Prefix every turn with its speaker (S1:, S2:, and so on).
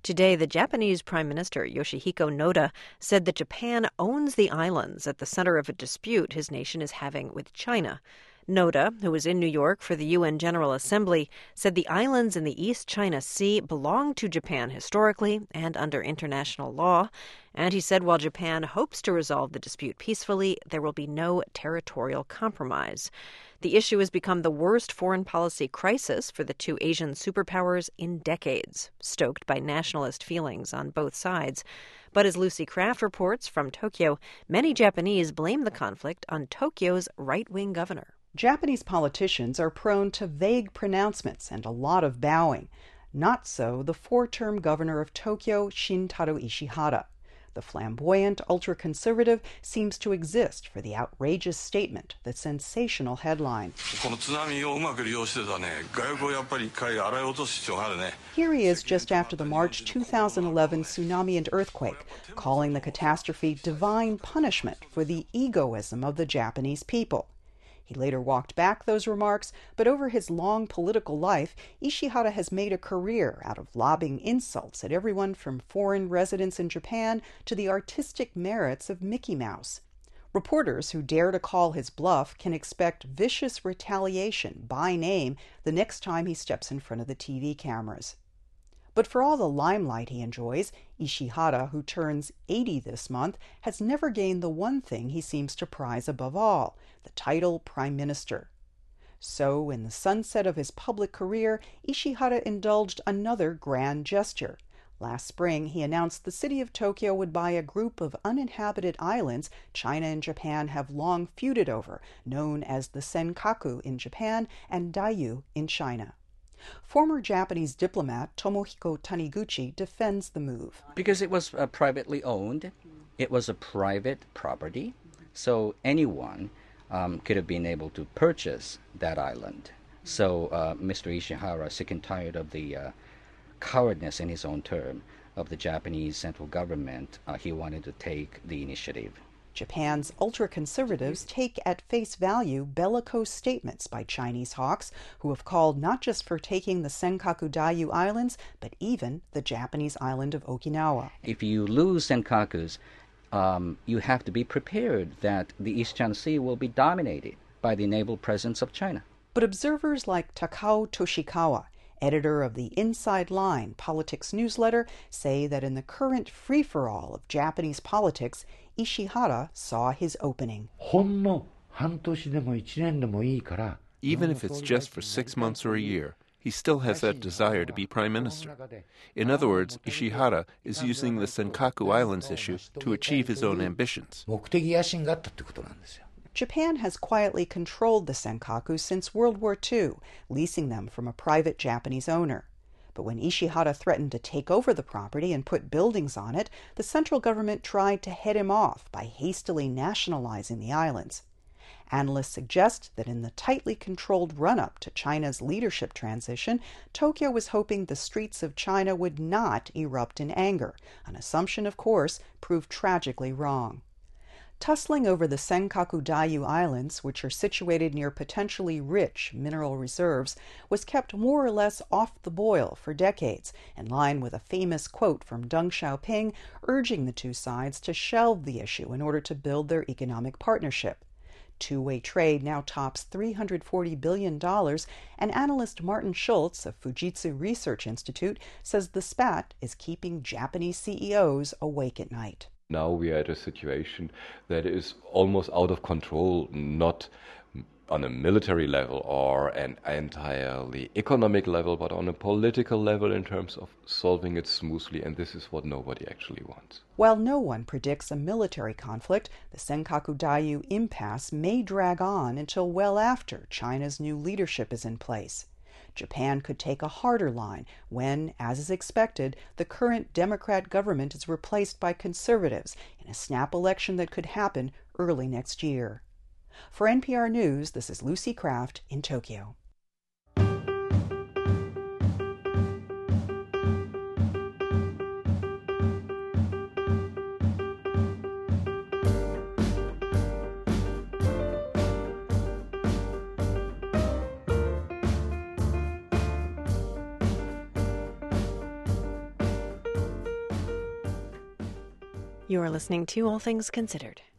S1: Today, the Japanese Prime Minister Yoshihiko Noda said that Japan owns the islands at the center of a dispute his nation is having with China. Noda, who was in New York for the UN General Assembly, said the islands in the East China Sea belong to Japan historically and under international law. And he said while Japan hopes to resolve the dispute peacefully, there will be no territorial compromise. The issue has become the worst foreign policy crisis for the two Asian superpowers in decades, stoked by nationalist feelings on both sides. But as Lucy Kraft reports from Tokyo, many Japanese blame the conflict on Tokyo's right-wing governor.
S2: Japanese politicians are prone to vague pronouncements and a lot of bowing. Not so the four-term governor of Tokyo, Shintaro Ishihara. The flamboyant ultra-conservative seems to exist for the outrageous statement, the sensational headline. Here he is just after the March 2011 tsunami and earthquake, calling the catastrophe divine punishment for the egoism of the Japanese people. He later walked back those remarks, but over his long political life, Ishihara has made a career out of lobbing insults at everyone from foreign residents in Japan to the artistic merits of Mickey Mouse. Reporters who dare to call his bluff can expect vicious retaliation by name the next time he steps in front of the TV cameras. But for all the limelight he enjoys, Ishihara, who turns 80 this month, has never gained the one thing he seems to prize above all, the title Prime Minister. So, in the sunset of his public career, Ishihara indulged another grand gesture. Last spring, he announced the city of Tokyo would buy a group of uninhabited islands China and Japan have long feuded over, known as the Senkaku in Japan and Diaoyu in China. Former Japanese diplomat Tomohiko Taniguchi defends the move.
S3: Because it was privately owned, it was a private property, so anyone could have been able to purchase that island. So Mr. Ishihara, sick and tired of the cowardness, in his own term, of the Japanese central government, he wanted to take the initiative.
S2: Japan's ultra-conservatives take at face value bellicose statements by Chinese hawks who have called not just for taking the Senkaku Diaoyu Islands, but even the Japanese island of Okinawa.
S3: If you lose Senkakus, you have to be prepared that the East China Sea will be dominated by the naval presence of China.
S2: But observers like Takao Toshikawa, editor of the Inside Line politics newsletter, say that in the current free-for-all of Japanese politics, Ishihara saw his opening.
S4: Even
S5: if it's just for 6 months or a year, he still has that desire to be prime minister. In other words, Ishihara is using the Senkaku Islands issue to achieve his own ambitions.
S2: Japan has quietly controlled the Senkaku since World War II, leasing them from a private Japanese owner. But when Ishihara threatened to take over the property and put buildings on it, the central government tried to head him off by hastily nationalizing the islands. Analysts suggest that in the tightly controlled run-up to China's leadership transition, Tokyo was hoping the streets of China would not erupt in anger, an assumption, of course, proved tragically wrong. Tussling over the Senkaku Diaoyu Islands, which are situated near potentially rich mineral reserves, was kept more or less off the boil for decades, in line with a famous quote from Deng Xiaoping urging the two sides to shelve the issue in order to build their economic partnership. Two-way trade now tops $340 billion, and analyst Martin Schultz of Fujitsu Research Institute says the spat is keeping Japanese CEOs awake at night.
S6: Now we are at a situation that is almost out of control, not on a military level or an entirely economic level, but on a political level in terms of solving it smoothly, and this is what nobody actually wants.
S2: While no one predicts a military conflict, the Senkaku Diaoyu impasse may drag on until well after China's new leadership is in place. Japan could take a harder line when, as is expected, the current Democrat government is replaced by conservatives in a snap election that could happen early next year. For NPR News, this is Lucy Kraft in Tokyo.
S1: You are listening to All Things Considered.